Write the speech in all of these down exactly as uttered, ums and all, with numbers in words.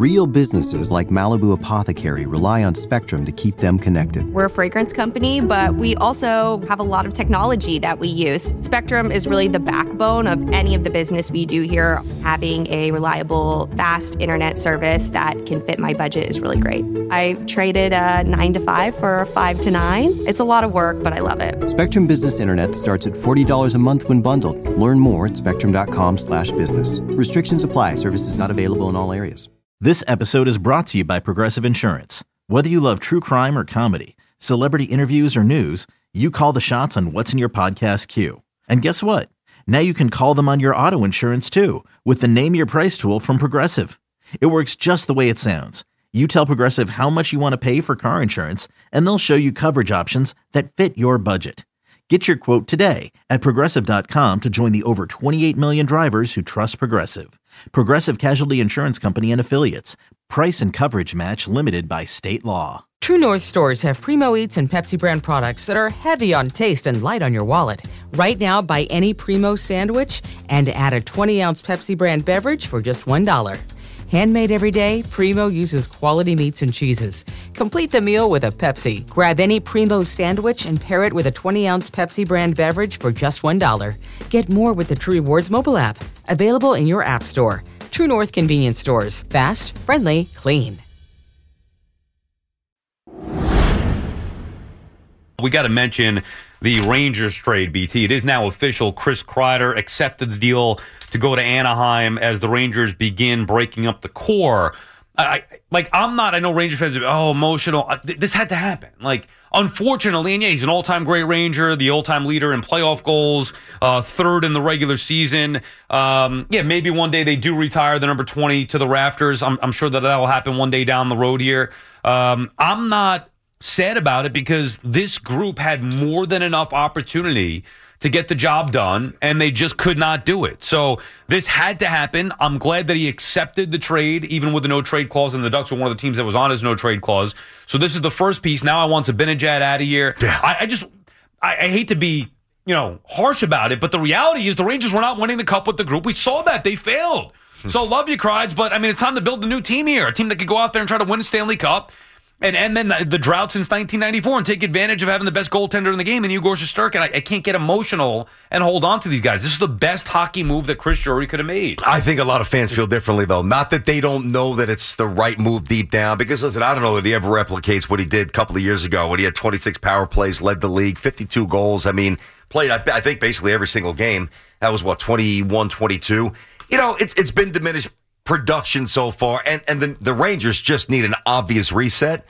Real businesses like Malibu Apothecary rely on Spectrum to keep them connected. We're a fragrance company, but we also have a lot of technology that we use. Spectrum is really the backbone of any of the business we do here. Having a reliable, fast internet service that can fit my budget is really great. I traded a nine to five for a five to nine. It's a lot of work, but I love it. Spectrum Business Internet starts at forty dollars a month when bundled. Learn more at spectrum.com slash business. Restrictions apply. Services not available in all areas. This episode is brought to you by Progressive Insurance. Whether you love true crime or comedy, celebrity interviews or news, you call the shots on what's in your podcast queue. And guess what? Now you can call them on your auto insurance too with the Name Your Price tool from Progressive. It works just the way it sounds. You tell Progressive how much you want to pay for car insurance, and they'll show you coverage options that fit your budget. Get your quote today at Progressive dot com to join the over twenty-eight million drivers who trust Progressive. Progressive Casualty Insurance Company and Affiliates. Price and coverage match limited by state law. True North stores have Primo Eats and Pepsi brand products that are heavy on taste and light on your wallet. Right now, buy any Primo sandwich and add a twenty-ounce Pepsi brand beverage for just one dollar. Handmade every day, Primo uses quality meats and cheeses. Complete the meal with a Pepsi. Grab any Primo sandwich and pair it with a twenty-ounce Pepsi brand beverage for just one dollar. Get more with the True Rewards mobile app. Available in your app store. True North convenience stores. Fast, friendly, clean. We got to mention the Rangers trade, B T. It is now official. Chris Kreider accepted the deal to go to Anaheim as the Rangers begin breaking up the core. I, like, I'm not, I know Ranger fans are, oh, emotional. This had to happen. Like, unfortunately, and yeah, he's an all-time great Ranger, the all-time leader in playoff goals, uh, third in the regular season. Um, yeah, maybe one day they do retire the number twenty to the rafters. I'm, I'm sure that that'll happen one day down the road here. Um, I'm not sad about it because this group had more than enough opportunity to get the job done, and they just could not do it. So this had to happen. I'm glad that he accepted the trade, even with the no-trade clause, and the Ducks were one of the teams that was on his no-trade clause. So this is the first piece. Now I want Zibanejad out of here. Yeah. I, I just, I, I hate to be, you know, harsh about it, but the reality is the Rangers were not winning the Cup with the group. We saw that. They failed. So love you, Crides, but, I mean, it's time to build a new team here, a team that could go out there and try to win a Stanley Cup. And and then the drought since nineteen ninety-four and take advantage of having the best goaltender in the game, and Igor Shesterkin. I, I can't get emotional and hold on to these guys. This is the best hockey move that Chris Drury could have made. I think a lot of fans feel differently, though. Not that they don't know that it's the right move deep down, because, listen, I don't know that he ever replicates what he did a couple of years ago when he had twenty-six power plays, led the league, fifty-two goals. I mean, played, I, I think, basically every single game. That was, what, twenty-one, twenty-two? You know, it's it's been diminished production so far, and, and the, the Rangers just need an obvious reset.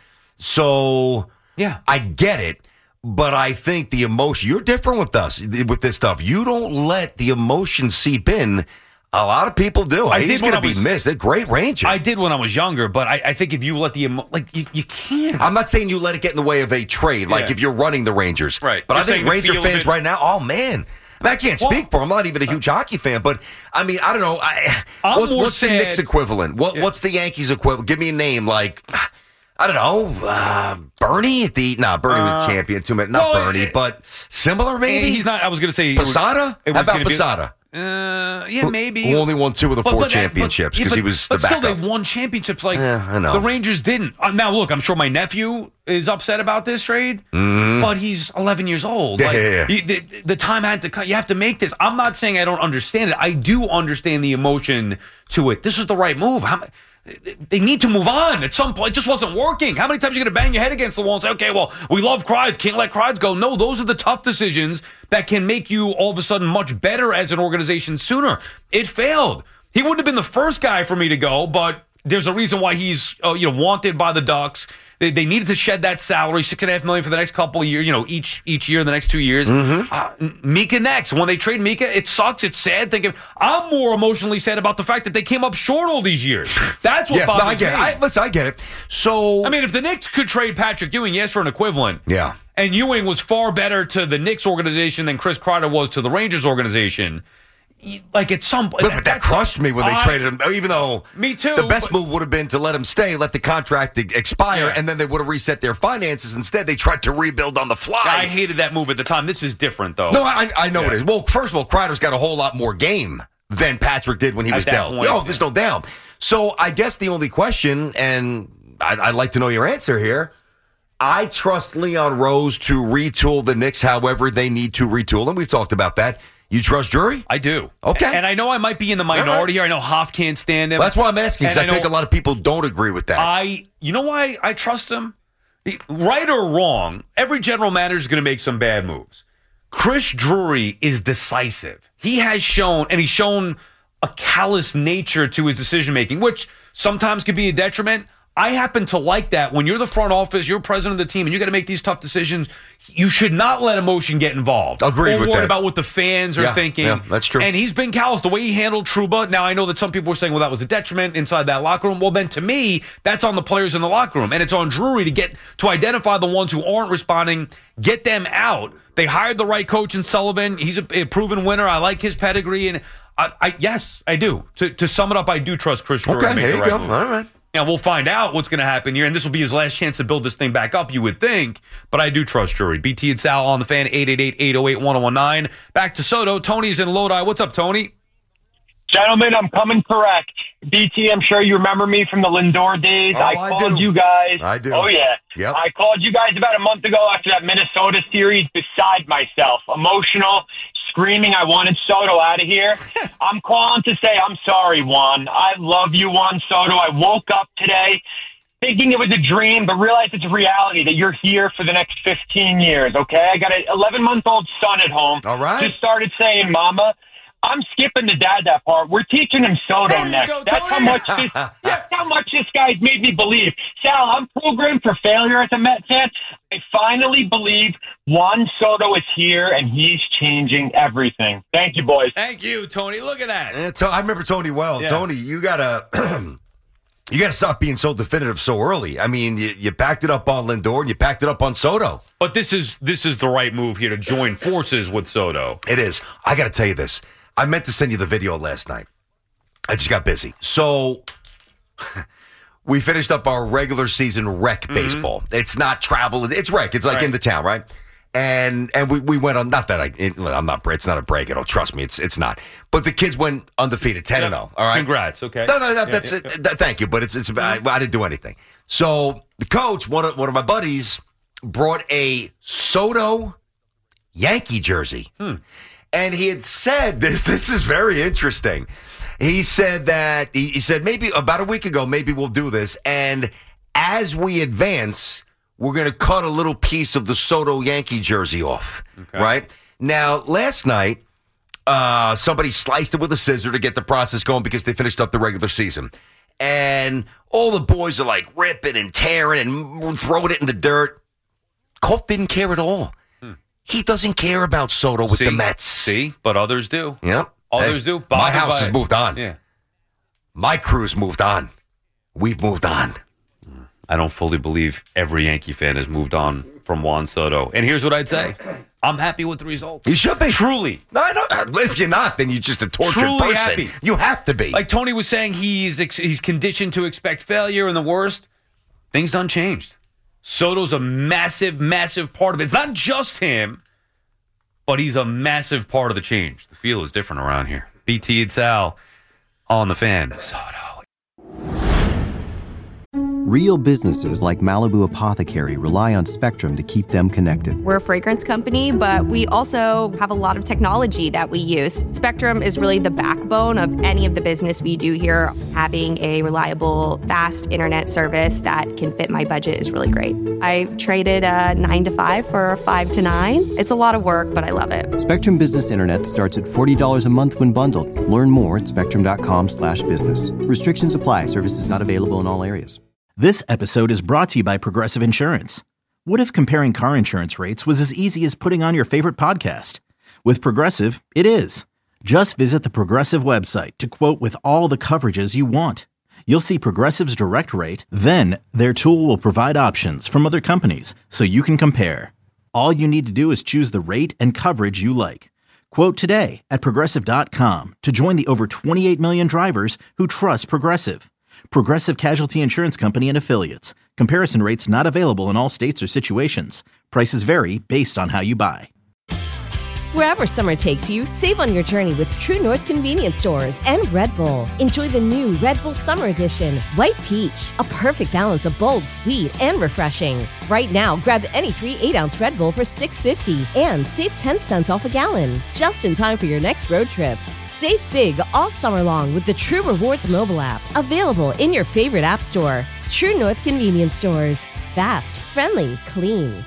So, yeah, I get it, but I think the emotion, you're different with us, with this stuff. You don't let the emotion seep in. A lot of people do. I He's going to be was, missed. A great Ranger. I did when I was younger, but I, I think if you let the, emo- like, you, you can't. I'm not saying you let it get in the way of a trade, like yeah. if you're running the Rangers. Right. But you're I think Ranger fans right now, oh, man. I, mean, I can't well, speak for him. I'm not even a huge uh, hockey fan, but I mean, I don't know. I, what, what's sad. the Knicks equivalent? What, yeah. What's the Yankees equivalent? Give me a name like, I don't know, uh, Bernie at the, nah, Bernie uh, was champion too much. Not well, Bernie, it, but similar maybe? He's not, I was going to say. Posada? How about Posada? Uh, yeah, maybe. Who only won two of the but, four but, championships because yeah, he was the but backup. But still, they won championships like yeah, I know. the Rangers didn't. Uh, now, look, I'm sure my nephew is upset about this trade, mm. but he's eleven years old. Yeah, like, yeah, yeah. You, the, the time had to come. You have to make this. I'm not saying I don't understand it. I do understand the emotion to it. This is the right move. How, they need to move on at some point. It just wasn't working. How many times are you going to bang your head against the wall and say, okay, well, we love Kreides, can't let Kreides go? No, those are the tough decisions that can make you all of a sudden much better as an organization sooner. It failed. He wouldn't have been the first guy for me to go, but there's a reason why he's uh, you know wanted by the Ducks. They, they needed to shed that salary, six and a half million for the next couple of years, you know, each each year, the next two years. Mm-hmm. Uh, Mika next. When they trade Mika, it sucks. It's sad. Thinking I'm more emotionally sad about the fact that they came up short all these years. That's what yeah, bothers no, I get me. it. I, listen, I get it. So, I mean, if the Knicks could trade Patrick Ewing, yes, for an equivalent. Yeah. And Ewing was far better to the Knicks organization than Chris Kreider was to the Rangers organization. Like at some point, but, but that crushed me when they I, traded him. Even though me too, the best but, move would have been to let him stay, let the contract expire, yeah. and then they would have reset their finances. Instead, they tried to rebuild on the fly. I hated that move at the time. This is different, though. No, I, I know yeah. it is. Well, first of all, Kreider's got a whole lot more game than Patrick did when he at was dealt. Point, oh, there's no doubt. So I guess the only question, and I'd, I'd like to know your answer here, I trust Leon Rose to retool the Knicks however they need to retool, and we've talked about that. You trust Drury? I do. Okay. And I know I might be in the minority here. I know Hoff can't stand him. Well, that's why I'm asking, because I, I think a lot of people don't agree with that. I, you know why I trust him? Right or wrong, every general manager is going to make some bad moves. Chris Drury is decisive. He has shown, and he's shown a callous nature to his decision-making, which sometimes could be a detriment. I happen to like that. When you're the front office, you're president of the team, and you got to make these tough decisions, you should not let emotion get involved. Agreed or with worry that. about what the fans are yeah, thinking. Yeah, that's true. And he's been callous. The way he handled Trouba, now I know that some people were saying, well, that was a detriment inside that locker room. Well, then to me, that's on the players in the locker room, and it's on Drury to get to identify the ones who aren't responding, get them out. They hired the right coach in Sullivan. He's a, a proven winner. I like his pedigree, and I, I yes, I do. To, to sum it up, I do trust Chris Drury. Okay, to make there the you right go. move. All right. Now, we'll find out what's going to happen here, and this will be his last chance to build this thing back up, you would think, but I do trust Drury. B T and Sal on the Fan, eight eight eight, eight oh eight, one oh one nine. Back to Soto. Tony's in Lodi. What's up, Tony? Gentlemen, I'm coming correct. B T, I'm sure you remember me from the Lindor days. Oh, I I called do. you guys. I do. Oh, yeah. Yep. I called you guys about a month ago after that Minnesota series, beside myself, emotional, screaming I wanted Soto out of here. I'm calling to say I'm sorry, Juan. I love you, Juan Soto. I woke up today thinking it was a dream, but realized it's a reality that you're here for the next fifteen years, okay? I got an eleven-month-old son at home. All right. Just started saying, Mama. I'm skipping the dad that part. We're teaching him Soto There you next. go, That's how Tony. much this. That's how much this guy's made me believe. Sal, I'm programmed for failure as a Met fan. I finally believe Juan Soto is here, and he's changing everything. Thank you, boys. Thank you, Tony. Look at that. Yeah, to- I remember Tony well. Yeah. Tony, you gotta you gotta stop being so definitive so early. I mean, you, you backed it up on Lindor and you backed it up on Soto. But this is this is the right move here to join forces with Soto. It is. I gotta tell you this. I meant to send you the video last night. I just got busy. So we finished up our regular season rec Mm-hmm. baseball. It's not travel. It's rec. It's like Right. in the town, right? And and we, we went on. Not that I. It, I'm not. It's not a break at all. Trust me. It's it's not. But the kids went undefeated, ten and zero. All right. Congrats. Okay. No, no, no Yeah, that's yeah, it. yeah. Th- thank you. But it's it's. I, I didn't do anything. So the coach, one of one of my buddies, brought a Soto Yankee jersey. Hmm. And he had said this. This is very interesting. He said that he, he said maybe about a week ago, maybe we'll do this. And as we advance, we're going to cut a little piece of the Soto Yankee jersey off. Okay. Right now, last night, uh, somebody sliced it with a scissor to get the process going because they finished up the regular season, and all the boys are like ripping and tearing and throwing it in the dirt. Colt didn't care at all. He doesn't care about Soto with See? the Mets. See, but others do. Yep. Others Hey, do. My Bothered house by has it. moved on. Yeah. My crew's moved on. We've moved on. I don't fully believe every Yankee fan has moved on from Juan Soto. And here's what I'd say. I'm happy with the results. You should be. Truly. No, I don't. If you're not, then you're just a tortured Truly person. happy. You have to be. Like Tony was saying, he's ex- he's conditioned to expect failure and the worst. Things done changed. Soto's a massive, massive part of it. It's not just him, but he's a massive part of the change. The feel is different around here. B T and Sal on the Fan. Soto. Real businesses like Malibu Apothecary rely on Spectrum to keep them connected. We're a fragrance company, but we also have a lot of technology that we use. Spectrum is really the backbone of any of the business we do here. Having a reliable, fast internet service that can fit my budget is really great. I traded a nine to five for a five to nine. It's a lot of work, but I love it. Spectrum Business Internet starts at forty dollars a month when bundled. Learn more at spectrum.com slash business. Restrictions apply. Services not available in all areas. This episode is brought to you by Progressive Insurance. What if comparing car insurance rates was as easy as putting on your favorite podcast? With Progressive, it is. Just visit the Progressive website to quote with all the coverages you want. You'll see Progressive's direct rate, then their tool will provide options from other companies so you can compare. All you need to do is choose the rate and coverage you like. Quote today at progressive dot com to join the over twenty-eight million drivers who trust Progressive. Progressive Casualty Insurance Company and Affiliates. Comparison rates not available in all states or situations. Prices vary based on how you buy. Wherever summer takes you, save on your journey with True North convenience stores and Red Bull. Enjoy the new Red Bull Summer Edition, White Peach, a perfect balance of bold, sweet, and refreshing. Right now, grab any three eight-ounce Red Bull for six fifty and save ten cents off a gallon, just in time for your next road trip. Save big all summer long with the True Rewards mobile app, available in your favorite app store. True North convenience stores. Fast, friendly, clean.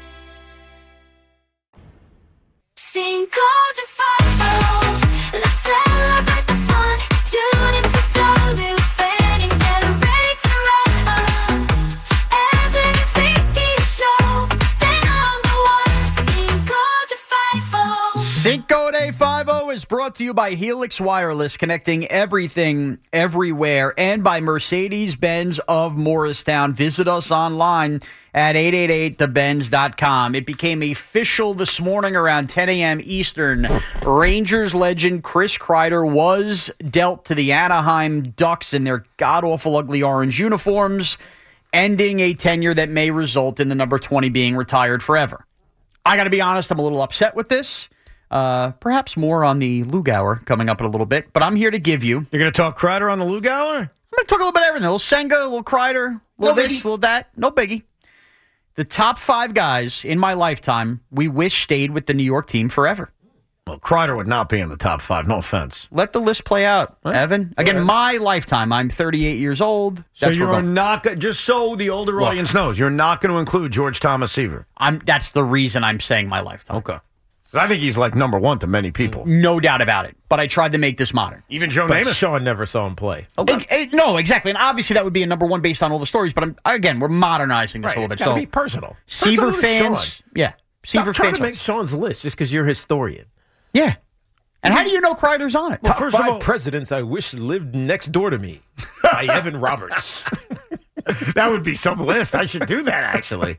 Cinco de Mayo, let's celebrate the fun. Tune into W F N and get ready to run. Every T V show, the number one. Cinco de Mayo. Cinco de Mayo is brought to you by Helix Wireless, connecting everything, everywhere, and by Mercedes-Benz of Morristown. Visit us online at eight eight eight the benz dot com. It became official this morning around ten a.m. Eastern. Rangers legend Chris Kreider was dealt to the Anaheim Ducks in their god-awful ugly orange uniforms, ending a tenure that may result in the number twenty being retired forever. I got to be honest, I'm a little upset with this. Uh, perhaps more on the Lug Hour coming up in a little bit, but I'm here to give you... You're going to talk Kreider on the Lug Hour? I'm going to talk a little bit of everything. A little Senga, a little Kreider, a little No this, biggie. a little that. No biggie. The top five guys in my lifetime we wish stayed with the New York team forever. Well, Kreider would not be in the top five. No offense. Let the list play out, Huh? Evan. Again, my lifetime. I'm thirty-eight years old. So That's where you're we're going. not go- just so the older Look. audience knows, you're not going to include George Thomas Seaver. I'm. That's the reason I'm saying my lifetime. Okay. 'Cause I think he's like number one to many people. No doubt about it. But I tried to make this modern. Even Joe But Namath. Sean never saw him play. It- it- no, exactly. And obviously that would be a number one based on all the stories. But I'm, again, we're modernizing this Right, a little it's bit. got to So be personal. Seaver Personal to fans, Sean. yeah. Stop Seaver trying fans, to make Sean's list just because you're a historian. yeah. And how do you know Kreider's on it? Well, Top first five of all, presidents I wish lived next door to me by Evan Roberts. That would be some list. I should do that, actually.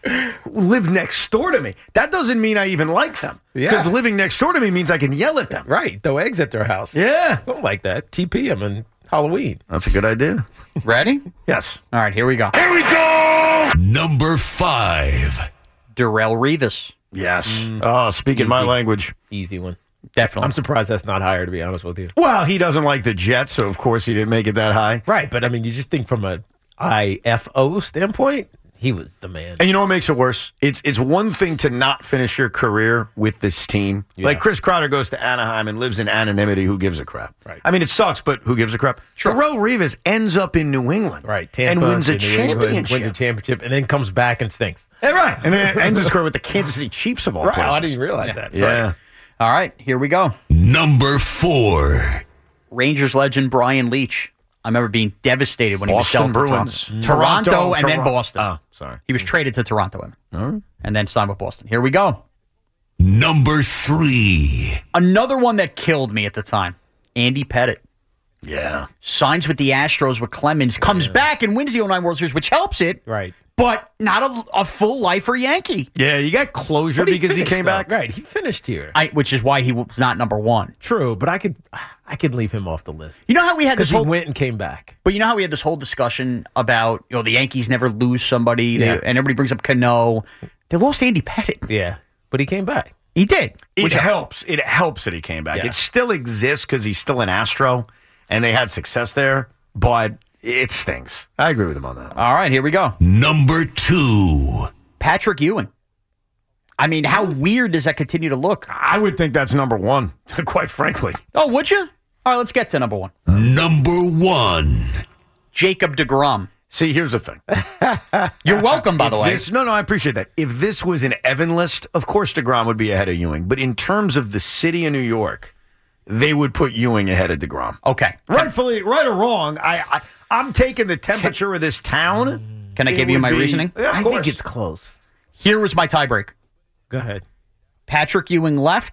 Live next door to me. That doesn't mean I even like them. Yeah. Because living next door to me means I can yell at them. Right, throw eggs at their house. Yeah. Something like that. T P them on Halloween. That's a good idea. Ready? Yes. All right, here we go. Here we go. Number five. Darrell Revis. Yes. Oh, speaking my Easy. language. Easy one. Definitely. I'm surprised that's not higher, to be honest with you. Well, he doesn't like the Jets, so of course he didn't make it that high. Right, but I mean, you just think from a I F O standpoint, he was the man. And you know what makes it worse? It's it's one thing to not finish your career with this team. Yeah. Like Chris Kreider goes to Anaheim and lives in anonymity. Who gives a crap? Right. I mean, it sucks, but who gives a crap? Sure. Darrell Revis ends up in New England. Right, and Tampa wins a to New England, championship. Wins a championship, and then comes back and stinks. Yeah, right. And then ends his career with the Kansas City Chiefs of all Right, places. I didn't realize that. Yeah. Right. All right, here we go. Number four. Rangers legend Brian Leach. I remember being devastated when he was Boston dealt to Bruins. Toronto, Toronto, Toronto, and then Toronto. Boston. Oh, sorry. He was traded to Toronto Evan, All right. and then signed with Boston. Here we go. Number three. Another one that killed me at the time. Andy Pettit. Yeah. Signs with the Astros with Clemens. Comes back and wins the oh nine World Series, which helps it. Right. But not a, a full lifer Yankee. Yeah, you got closure But because he finished, came though. back. Right, he finished here. I, which is why he was not number one. True, but I could I could leave him off the list. You know how we had Because this he whole went and came back. But you know how we had this whole discussion about, you know, the Yankees never lose somebody, they- Yeah. and everybody brings up Cano. They lost Andy Pettit. Yeah, but he came back. He did. It Which helps. It helps that he came back. Yeah. It still exists because he's still an Astro, and they had success there, but it stings. I agree with him on that. All right, here we go. Number two. Patrick Ewing. I mean, how weird does that continue to look? I would think that's number one, quite frankly. Oh, would you? All right, let's get to number one. Number one. Jacob deGrom. See, here's the thing. You're welcome, by the If way. this- no, no, I appreciate that. If this was an Evan list, of course DeGrom would be ahead of Ewing. But in terms of the city of New York, they would put Ewing ahead of DeGrom. Okay. Rightfully, right or wrong, I, I, I'm taking the temperature of this town. Can I It give you would my be- reasoning? Yeah, of I course. think it's close. Here was my tiebreak. Go ahead. Patrick Ewing left.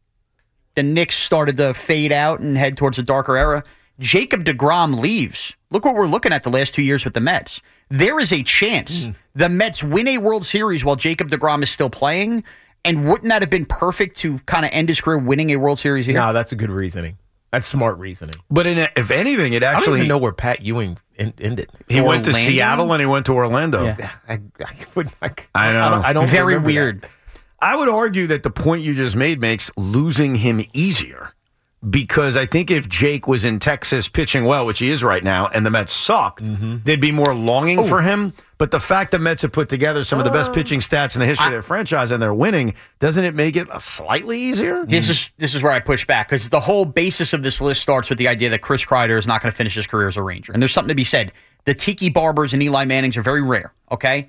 The Knicks started to fade out and head towards a darker era. Jacob deGrom leaves. Look what we're looking at the last two years with the Mets. There is a chance Mm. the Mets win a World Series while Jacob deGrom is still playing. And wouldn't that have been perfect to kind of end his career winning a World Series here? No, that's a good reasoning. That's smart reasoning. But in a, if anything, it I don't actually even know where Pat Ewing en- ended. he went to Orlando? Seattle and he went to Orlando. Yeah. I, I, would, I, I know. I don't, I don't Very remember weird. that. I would argue that the point you just made makes losing him easier. Because I think if Jake was in Texas pitching well, which he is right now, and the Mets sucked, mm-hmm. there'd be more longing Ooh. for him. But the fact that Mets have put together some of the best pitching stats in the history I, of their franchise and they're winning, doesn't it make it slightly easier? This is this is where I push back, because the whole basis of this list starts with the idea that Chris Kreider is not going to finish his career as a Ranger. And there's something to be said. The Tiki Barbers and Eli Mannings are very rare, okay?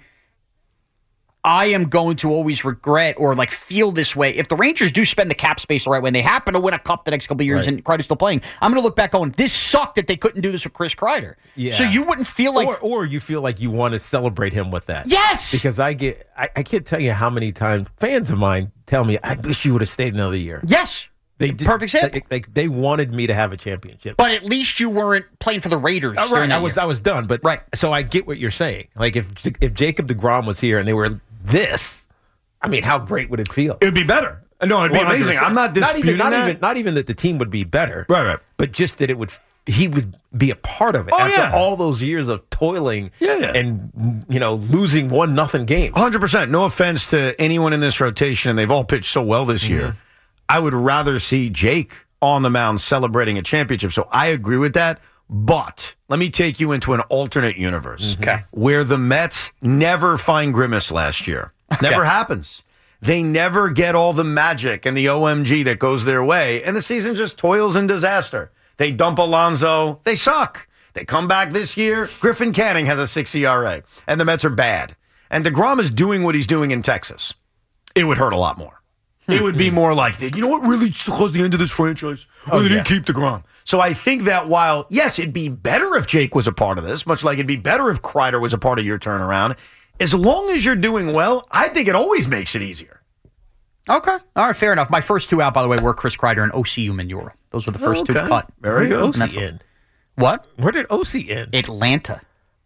I am going to always regret or like feel this way. If the Rangers do spend the cap space the right way and they happen to win a cup the next couple of years right. and Kreider's still playing, I'm going to look back going, this sucked that they couldn't do this with Chris Kreider. Yeah. So you wouldn't feel like... Or, or you feel like you want to celebrate him with that. Yes! Because I get, I, I can't tell you how many times fans of mine tell me, I wish you would have stayed another year. Yes! They did, Perfect example. They, they, they wanted me to have a championship. But at least you weren't playing for the Raiders. Uh, right, I was, I was done. But right. So I get what you're saying. Like if if Jacob deGrom was here and they were this... I mean, how great would it feel? It would be better. No, it'd be one hundred percent amazing. I'm not disputing not even, not that. Even, not even that the team would be better. Right, right. But just that it would, he would be a part of it. Oh, after yeah. all those years of toiling yeah, yeah. and, you know, losing one nothing game. one hundred percent. No offense to anyone in this rotation, and they've all pitched so well this mm-hmm. year. I would rather see Jake on the mound celebrating a championship. So I agree with that. But let me take you into an alternate universe okay. where the Mets never find Grimace last year. Okay. Never happens. They never get all the magic and the O M G that goes their way, and the season just toils in disaster. They dump Alonso. They suck. They come back this year. Griffin Canning has a six E R A, and the Mets are bad. And DeGrom is doing what he's doing in Texas. It would hurt a lot more. It would be more like, you know what really caused the end of this franchise? Well, oh, they yeah. didn't keep DeGrom. So I think that while, yes, it'd be better if Jake was a part of this, much like it'd be better if Kreider was a part of your turnaround, as long as you're doing well, I think it always makes it easier. Okay. All right, fair enough. My first two out, by the way, were Chris Kreider and O C Umenyiora. Those were the first okay. two cut. Very good. O C end? What? Where did O C end? Atlanta.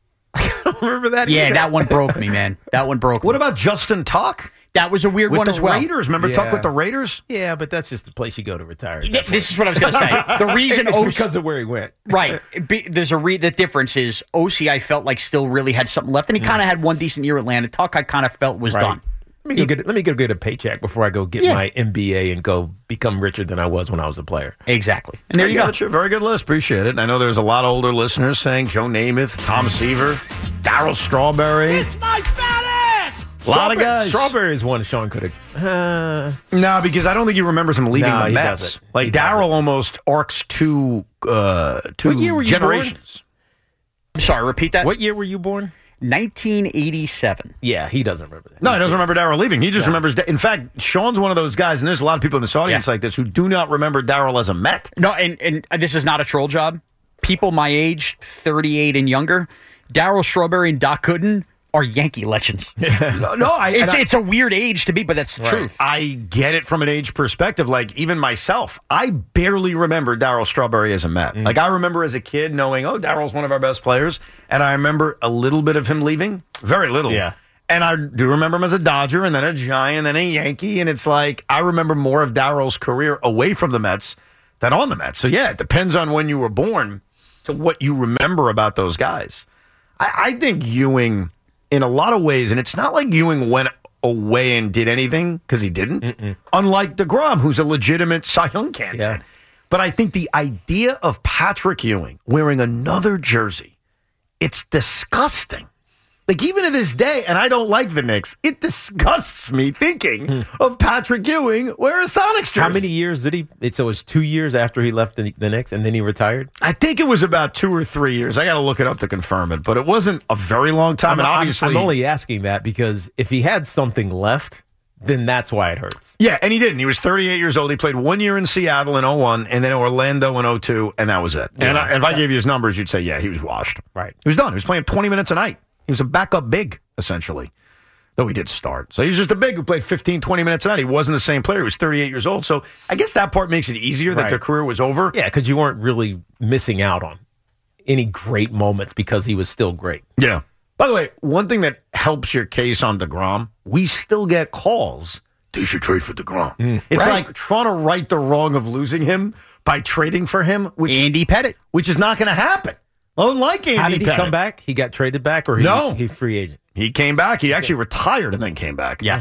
I don't remember that Yeah, either. that one broke me, man. That one broke What me. about Justin Tuck? That was a weird with one the as well. Raiders. Remember Yeah. Tuck with the Raiders? Yeah, but that's just the place you go to retire. Th- This is what I was going to say. The reason It's O C because of where he went. Right. Be, there's a re- the difference is O C I felt like still really had something left, and he kind of had one decent year at Atlanta. Tuck I kind of felt was Right. done. Let me go get let me go get a paycheck before I go get Yeah. my M B A and go become richer than I was when I was a player. Exactly. And there you go. go. Very good list. Appreciate it. And I know there's a lot of older listeners saying Joe Namath, Tom Seaver, Darryl Strawberry. It's my fat ass! A lot of guys. Strawberry is one Sean could have. Uh, No, because I don't think he remembers him leaving No, the he Mets. doesn't. Like He Darryl doesn't. almost arcs two, uh, two What year were you generations. I'm sorry, repeat that. what year were you born? nineteen eighty-seven. Yeah, he doesn't remember that. No, he doesn't remember Darryl leaving. He just remembers. In fact, Sean's one of those guys, and there's a lot of people in this audience Yeah. like this who do not remember Darryl as a Met. No, and, and this is not a troll job. People my age, thirty-eight and younger, Darryl Strawberry and Doc Gooden are Yankee legends. no, no, I, It's, and I- it's a weird age to be, but that's the truth. I get it from an age perspective. Like, even myself, I barely remember Darryl Strawberry as a Met. Mm. Like, I remember as a kid knowing, oh, Darryl's one of our best players. And I remember a little bit of him leaving. Very little. Yeah. And I do remember him as a Dodger and then a Giant and then a Yankee. And it's like, I remember more of Darryl's career away from the Mets than on the Mets. So, yeah, it depends on when you were born to what you remember about those guys. I, I think Ewing, in a lot of ways, and it's not like Ewing went away and did anything, because he didn't. Mm-mm. Unlike DeGrom, who's a legitimate Cy Young candidate. Yeah. But I think the idea of Patrick Ewing wearing another jersey, it's disgusting. Like, even to this day, and I don't like the Knicks, it disgusts me thinking of Patrick Ewing wearing a Sonics jersey. How many years did he? It, so it was two years after he left the, the Knicks, and then he retired? I think it was about two or three years. I got to look it up to confirm it, but it wasn't a very long time. I'm, and I'm- obviously, I'm only asking that because if he had something left, then that's why it hurts. yeah, and he didn't. He was thirty-eight years old. He played one year in Seattle in oh one, and then Orlando in oh two, and that was it. Yeah. And I, if I gave you his numbers, you'd say, yeah, he was washed. Right. He was done. He was playing twenty minutes a night. He was a backup big, essentially, though he did start. So he was just a big who played fifteen, twenty minutes a night. He wasn't the same player. He was thirty-eight years old. So I guess that part makes it easier that Right. their career was over. Yeah, because you weren't really missing out on any great moments because he was still great. Yeah. By the way, one thing that helps your case on DeGrom, we still get calls. They should trade for DeGrom. It's Right. like trying to right the wrong of losing him by trading for him, which Andy Pettit. which is not going to happen. Unlike Andy How did he Pettit. come back? He got traded back, or he No. was he free agent? He came back. He actually retired and then came back. Yes.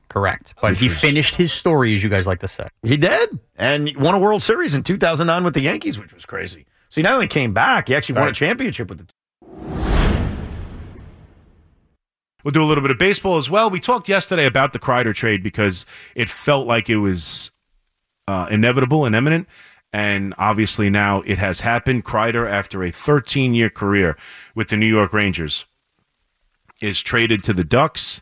Correct. But Which he was- finished his story, as you guys like to say. He did. And won a World Series in two thousand nine with the Yankees, which was crazy. So he not only came back, he actually won a Right. championship with the team. We'll do a little bit of baseball as well. We talked yesterday about the Kreider trade because it felt like it was uh, inevitable and imminent. And obviously now it has happened. Kreider, after a thirteen-year career with the New York Rangers, is traded to the Ducks.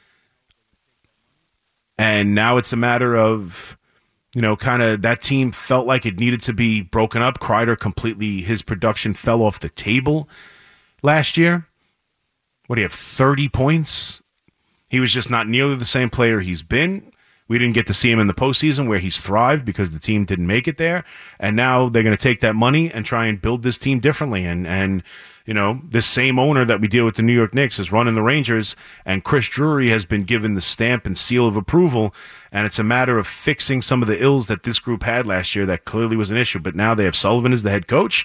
And now it's a matter of, you know, kind of that team felt like it needed to be broken up. Kreider completely, his production fell off the table last year. What do you have, thirty points? He was just not nearly the same player he's been. We didn't get to see him in the postseason where he's thrived because the team didn't make it there. And now they're going to take that money and try and build this team differently. And, and you know, this same owner that we deal with the New York Knicks is running the Rangers, and Chris Drury has been given the stamp and seal of approval. And it's a matter of fixing some of the ills that this group had last year that clearly was an issue. But now they have Sullivan as the head coach,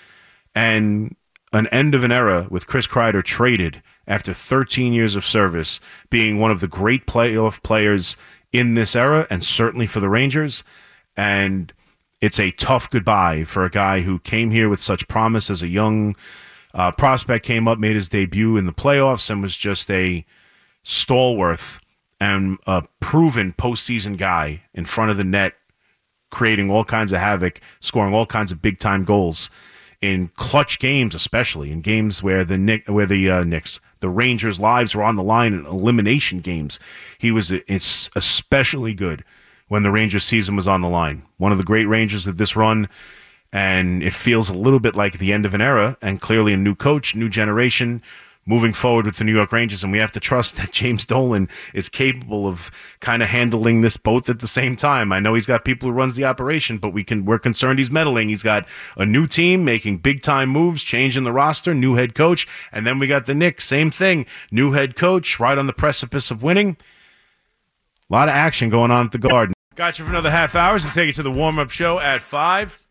and an end of an era with Chris Kreider traded after thirteen years of service, being one of the great playoff players in this era, and certainly for the Rangers. And it's a tough goodbye for a guy who came here with such promise as a young uh, prospect, came up, made his debut in the playoffs, and was just a stalwart and a proven postseason guy in front of the net, creating all kinds of havoc, scoring all kinds of big-time goals in clutch games, especially in games where the Nick, where the uh, Knicks, the Rangers' lives were on the line in elimination games. He was it's especially good when the Rangers' season was on the line. One of the great Rangers of this run, and it feels a little bit like the end of an era, and clearly a new coach, new generation, moving forward with the New York Rangers, and we have to trust that James Dolan is capable of kind of handling this both at the same time. I know he's got people who runs the operation, but we can, we're concerned he's meddling. He's got a new team making big-time moves, changing the roster, new head coach, and then we got the Knicks, same thing, new head coach, right on the precipice of winning. A lot of action going on at the Garden. Got you for another half hour to take you to the warm-up show at five.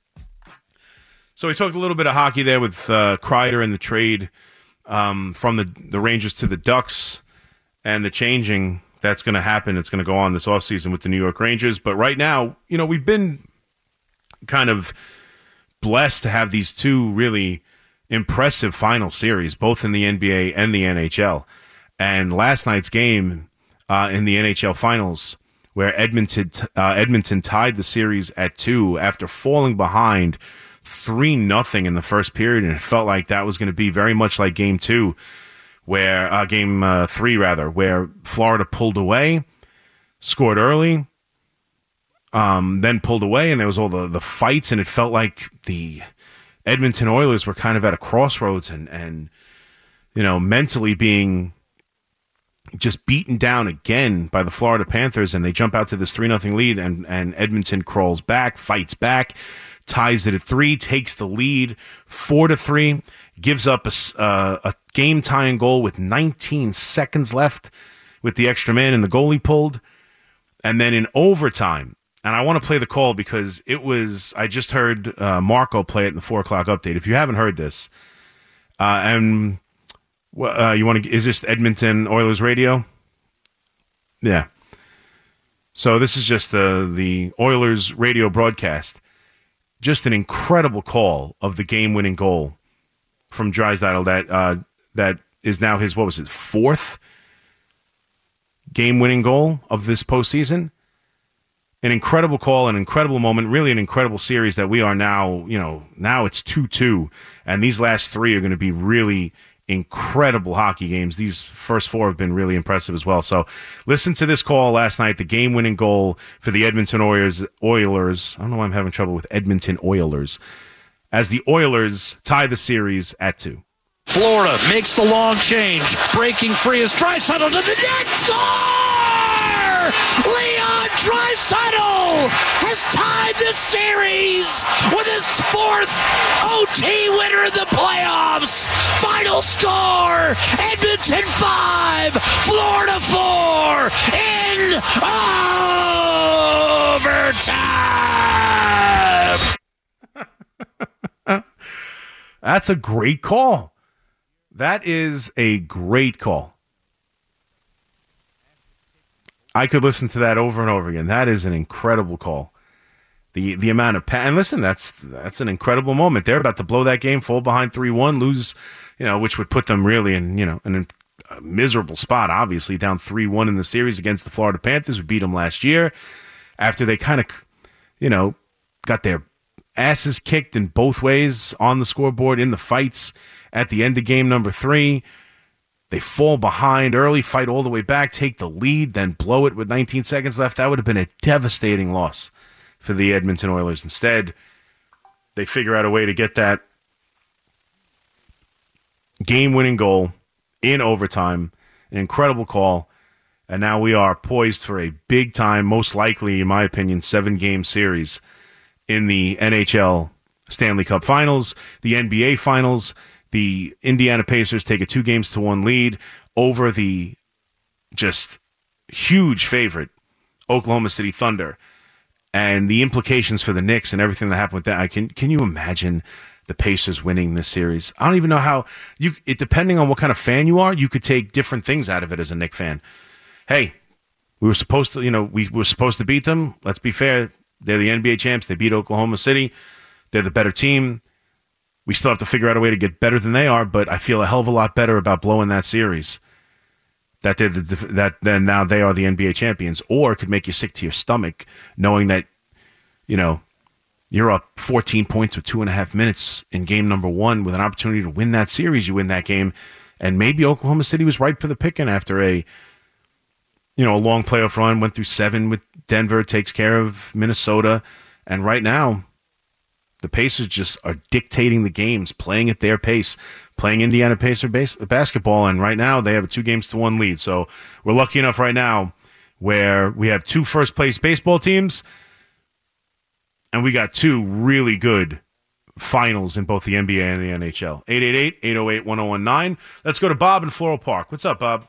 So we talked a little bit of hockey there with uh, Kreider and the trade Um, from the, the Rangers to the Ducks, and the changing that's going to happen. It's going to go on this offseason with the New York Rangers. But right now, you know, we've been kind of blessed to have these two really impressive final series, both in the N B A and the N H L. And last night's game uh, in the N H L Finals, where Edmonton, uh, Edmonton tied the series at two after falling behind three nothing in the first period, and it felt like that was going to be very much like game two, where uh, game uh, three rather, where Florida pulled away, scored early, um, then pulled away, and there was all the, the fights, and it felt like the Edmonton Oilers were kind of at a crossroads, and, and you know, mentally being just beaten down again by the Florida Panthers, and they jump out to this three nothing lead, and, and Edmonton crawls back, fights back, ties it at three, takes the lead four to three, gives up a, uh, a game-tying goal with nineteen seconds left with the extra man and the goalie pulled. And then in overtime, and I want to play the call because it was, I just heard uh, Marco play it in the four o'clock update. If you haven't heard this, uh, and uh, you want to, is this Edmonton Oilers radio? Yeah. So this is just the, the Oilers radio broadcast. Just an incredible call of the game-winning goal from Draisaitl that uh, that is now his, what was it, fourth game-winning goal of this postseason. An incredible call, an incredible moment, really an incredible series that we are now, you know, now it's two two, and these last three are going to be really incredible hockey games. These first four have been really impressive as well. So listen to this call last night, the game-winning goal for the Edmonton Oilers. Oilers. I don't know why I'm having trouble with Edmonton Oilers. As the Oilers tie the series at two. Florida makes the long change. Breaking free is Draisaitl to the net. Score! Leon Draisaitl has tied the series with his fourth O T winner in the playoffs. Final score, Edmonton five, Florida four in overtime. That's a great call. That is a great call. I could listen to that over and over again. That is an incredible call. The the amount of pa- and listen, that's that's an incredible moment. They're about to blow that game, fall behind three one, lose, you know, which would put them really in, you know, in a miserable spot, obviously, down three one in the series against the Florida Panthers, who beat them last year, after they kind of, you know, got their asses kicked in both ways on the scoreboard in the fights at the end of game number three. They fall behind early, fight all the way back, take the lead, then blow it with nineteen seconds left. That would have been a devastating loss for the Edmonton Oilers. Instead, they figure out a way to get that game-winning goal in overtime, an incredible call, and now we are poised for a big-time, most likely, in my opinion, seven-game series in the N H L Stanley Cup Finals, the N B A Finals. The Indiana Pacers take a two games to one lead over the just huge favorite Oklahoma City Thunder. And the implications for the Knicks and everything that happened with that, I can can you imagine the Pacers winning this series? I don't even know how you. It depending on what kind of fan you are, you could take different things out of it as a Knicks fan. Hey, we were supposed to, you know, we were supposed to beat them. Let's be fair; they're the N B A champs. They beat Oklahoma City. They're the better team. We still have to figure out a way to get better than they are, but I feel a hell of a lot better about blowing that series. That they're the, that then now they are the N B A champions, or it could make you sick to your stomach knowing that, you know, you're up fourteen points with two and a half minutes in game number one with an opportunity to win that series. You win that game, and maybe Oklahoma City was ripe for the picking after a, you know, a long playoff run, went through seven with Denver, takes care of Minnesota, and right now the Pacers just are dictating the games, playing at their pace, playing Indiana Pacer base, basketball, and right now they have a two games to one lead. So we're lucky enough right now where we have two first-place baseball teams, and we got two really good finals in both the N B A and the N H L. eight eight eight, eight oh eight, one oh one nine. Let's go to Bob in Floral Park. What's up, Bob?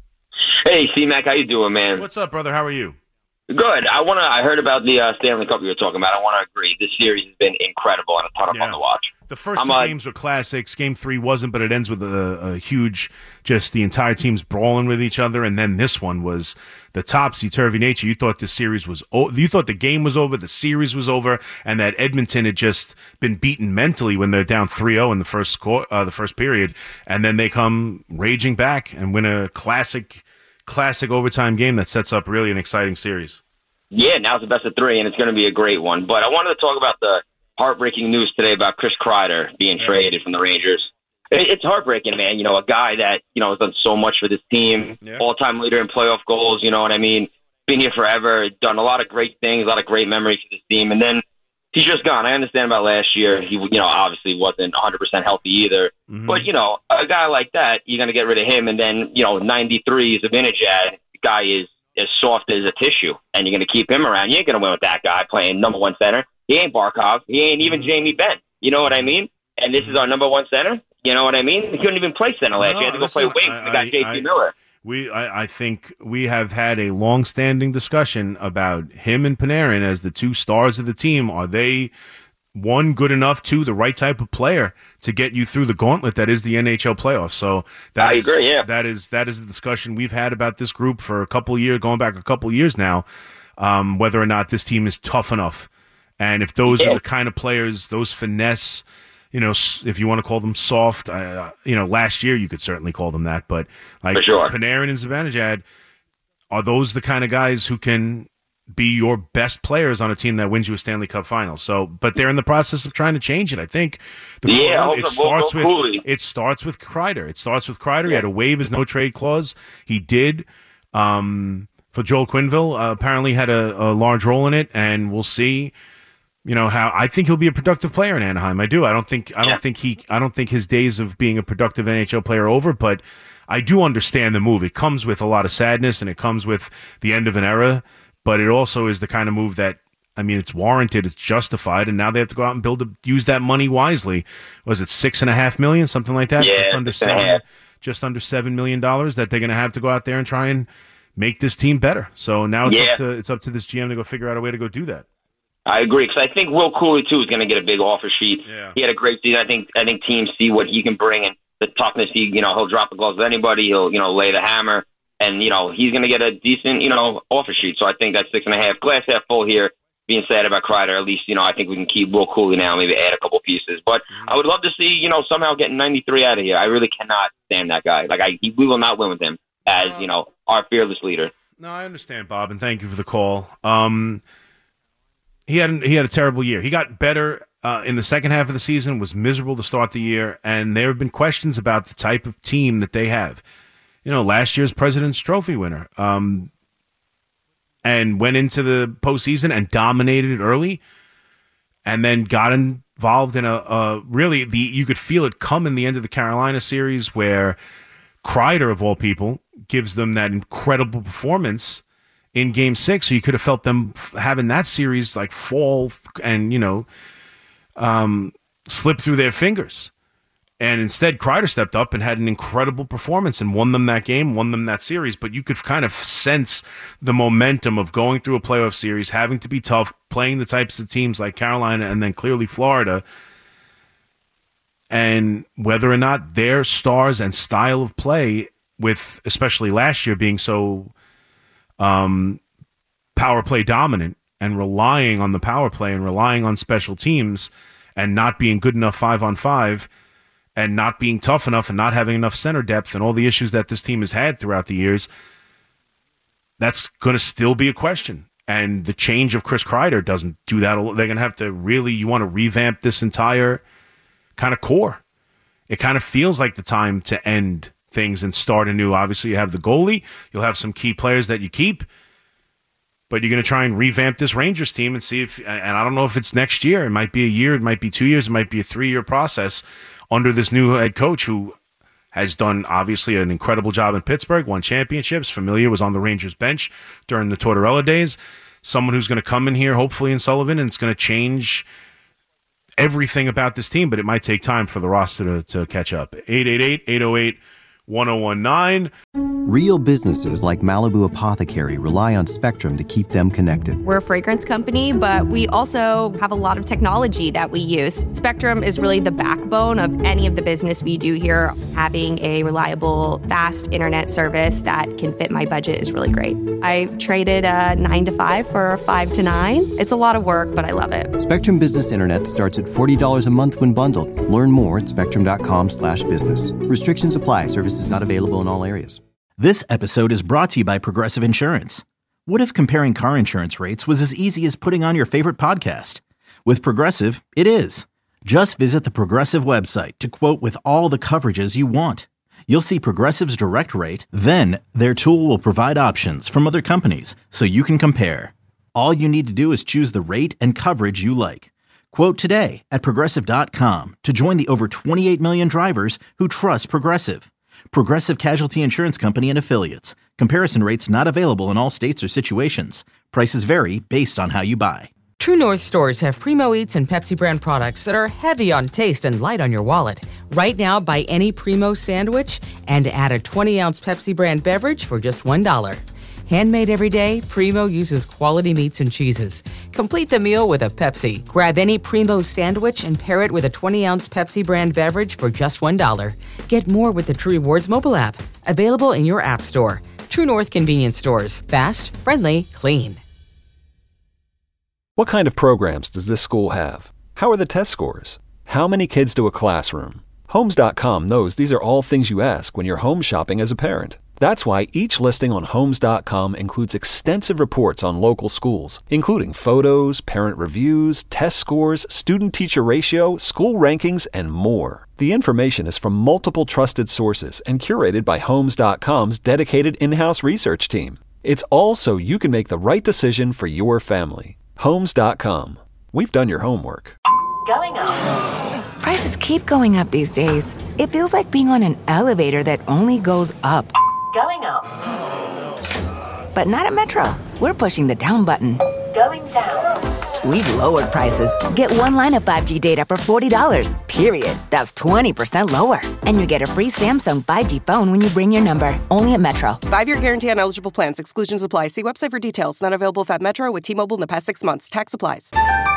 Hey, C-Mac, how you doing, man? What's up, brother? How are you? Good. I want to. I heard about the uh, Stanley Cup you were talking about. I want to agree. This series has been incredible and a ton of Yeah. fun to watch. The first I'm, two uh, games were classics. Game three wasn't, but it ends with a, a huge, just the entire team's brawling with each other. And then this one was the topsy-turvy nature. You thought the series was, o- you thought the game was over, the series was over, and that Edmonton had just been beaten mentally when they're down three oh in the first score, uh, the first period, and then they come raging back and win a classic, classic overtime game that sets up really an exciting series. Yeah, now's the best of three, and it's going to be a great one. But I wanted to talk about the heartbreaking news today about Chris Kreider being Yeah. traded from the Rangers. It, it's heartbreaking, man. You know, a guy that, you know, has done so much for this team, Yeah. all-time leader in playoff goals, you know what I mean? Been here forever, done a lot of great things, a lot of great memories for this team, and then he's just gone. I understand about last year. He, you know, obviously wasn't one hundred percent healthy either. Mhm. But, you know, a guy like that, you're going to get rid of him, and then, you know, ninety-three is a Vinajad. The guy is as soft as a tissue, and you're going to keep him around. You ain't going to win with that guy playing number one center. He ain't Barkov. He ain't even Jamie Benn. You know what I mean? And this is our number one center. You know what I mean? He couldn't even play center last No, year. He had to go listen, play wing. I- We got I- J T I- Miller. We, I, I think we have had a long-standing discussion about him and Panarin as the two stars of the team. Are they, one, good enough, two, the right type of player to get you through the gauntlet that is the N H L playoffs? So that I is- agree, yeah. that is that is the discussion we've had about this group for a couple of years, going back a couple of years now, um, whether or not this team is tough enough. And if those Yeah. are the kind of players, those finesse, you know, s- if you want to call them soft, uh, you know, last year you could certainly call them that, but like For sure. Panarin and Zibanejad, are those the kind of guys who can be your best players on a team that wins you a Stanley Cup final? So, but they're in the process of trying to change it. I think. The Yeah, it also, starts well, with Cooley. it starts with Kreider. It starts with Kreider. He had to waive his no trade clause. He did. Um, for Joel Quenneville, uh, apparently had a, a large role in it, and we'll see. You know how I think he'll be a productive player in Anaheim. I do. I don't think. I don't Yeah. think he. I don't think his days of being a productive N H L player are over. But I do understand the move. It comes with a lot of sadness, and it comes with the end of an era. But it also is the kind of move that, I mean, it's warranted, it's justified, and now they have to go out and build. A, use that money wisely. Was it six and a half million, something like that? Yeah, just under six and a seven. half. Just under seven million dollars that they're going to have to go out there and try and make this team better. So now it's Yeah. up to it's up to this G M to go figure out a way to go do that. I agree, because I think Will Cooley, too, is going to get a big offer sheet. Yeah. He had a great season. I think I think teams see what he can bring and the toughness. He, you know, he'll drop the gloves with anybody. He'll, you know, lay the hammer. And, you know, he's going to get a decent, you know, offer sheet. So I think that's six and a half. Glass half full here. Being sad about Kreider, at least, you know, I think we can keep Will Cooley now, maybe add a couple pieces. But I would love to see, you know, somehow getting ninety-three out of here. I really cannot stand that guy. Like, I, he, we will not win with him as, you know, our fearless leader. No, I understand, Bob, and thank you for the call. Um, he had he had a terrible year. He got better uh, in the second half of the season, was miserable to start the year, and there have been questions about the type of team that they have. You know, last year's President's Trophy winner. Um and went into the postseason and dominated it early, and then got involved in a, a really, the you could feel it come in the end of the Carolina series where Kreider, of all people, gives them that incredible performance in Game Six. So you could have felt them f- having that series like fall and, you know, um, slip through their fingers. And instead, Kreider stepped up and had an incredible performance and won them that game, won them that series. But you could kind of sense the momentum of going through a playoff series, having to be tough, playing the types of teams like Carolina and then clearly Florida. And whether or not their stars and style of play, with especially last year being so um, power play dominant and relying on the power play and relying on special teams and not being good enough five on five, and not being tough enough and not having enough center depth and all the issues that this team has had throughout the years, that's going to still be a question. And the change of Chris Kreider doesn't do that. They're going to have to really, you want to revamp this entire kind of core. It kind of feels like the time to end things and start anew. Obviously, you have the goalie. You'll have some key players that you keep. But you're going to try and revamp this Rangers team and see if, and I don't know if it's next year. It might be a year. It might be two years. It might be a three-year process under this new head coach who has done, obviously, an incredible job in Pittsburgh, won championships. Familiar, was on the Rangers bench during the Tortorella days. Someone who's going to come in here, hopefully in Sullivan, and it's going to change everything about this team, but it might take time for the roster to, to catch up. eight eight eight, eight oh eight, one oh one nine. Real businesses like Malibu Apothecary rely on Spectrum to keep them connected. We're a fragrance company, but we also have a lot of technology that we use. Spectrum is really the backbone of any of the business we do here. Having a reliable, fast internet service that can fit my budget is really great. I traded a nine to five for a five to nine. It's a lot of work, but I love it. Spectrum Business Internet starts at forty dollars a month when bundled. Learn more at spectrum.com slash business. Restrictions apply. Services not available in all areas. This episode is brought to you by Progressive Insurance. What if comparing car insurance rates was as easy as putting on your favorite podcast? With Progressive, it is. Just visit the Progressive website to quote with all the coverages you want. You'll see Progressive's direct rate, then their tool will provide options from other companies so you can compare. All you need to do is choose the rate and coverage you like. Quote today at Progressive dot com to join the over twenty-eight million drivers who trust Progressive. Progressive Casualty Insurance Company and Affiliates. Comparison rates not available in all states or situations. Prices vary based on how you buy. True North stores have Primo Eats and Pepsi brand products that are heavy on taste and light on your wallet. Right now, buy any Primo sandwich and add a twenty ounce Pepsi brand beverage for just one dollar. Handmade every day, Primo uses quality meats and cheeses. Complete the meal with a Pepsi. Grab any Primo sandwich and pair it with a twenty ounce Pepsi brand beverage for just one dollar. Get more with the True Rewards mobile app. Available in your app store. True North convenience stores. Fast, friendly, clean. What kind of programs does this school have? How are the test scores? How many kids do a classroom? Homes dot com knows these are all things you ask when you're home shopping as a parent. That's why each listing on Homes dot com includes extensive reports on local schools, including photos, parent reviews, test scores, student-teacher ratio, school rankings, and more. The information is from multiple trusted sources and curated by Homes dot com's dedicated in-house research team. It's all so you can make the right decision for your family. Homes dot com. We've done your homework. Going up. Prices keep going up these days. It feels like being on an elevator that only goes up. Going up. But not at Metro. We're pushing the down button. Going down. We've lowered prices. Get one line of five G data for forty dollars, period. That's twenty percent lower. And you get a free Samsung five G phone when you bring your number. Only at Metro. Five-year guarantee on eligible plans. Exclusions apply. See website for details. Not available if at Metro with T-Mobile in the past six months. Tax applies.